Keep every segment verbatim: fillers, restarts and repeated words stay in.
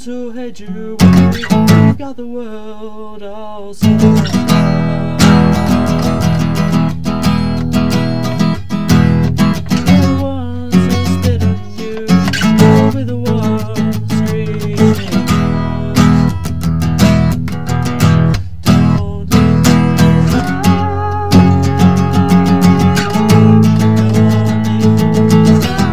who hate you when you've got the world all set up. The ones who spit on you will be the ones screaming. Don't leave me alone. Don't leave me alone.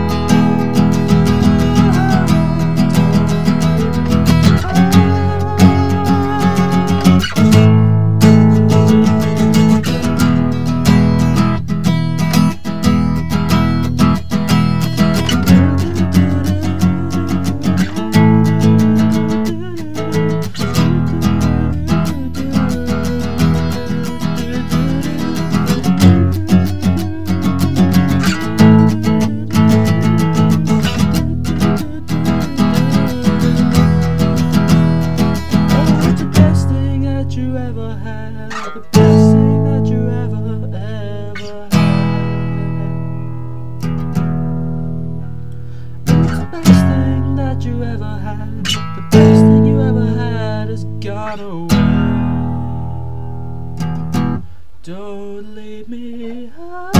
You ever had the best thing that you ever, ever had. It's the best thing that you ever had. The best thing you ever had has gone away. Don't leave me alone.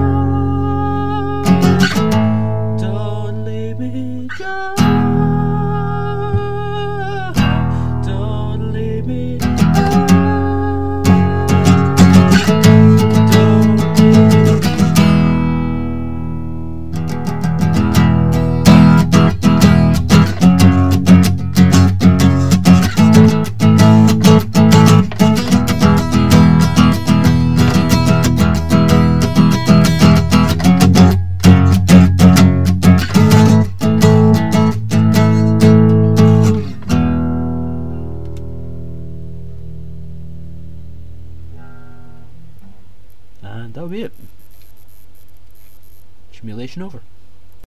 Don't leave me go. Don't leave me. And that'll be it. Simulation over.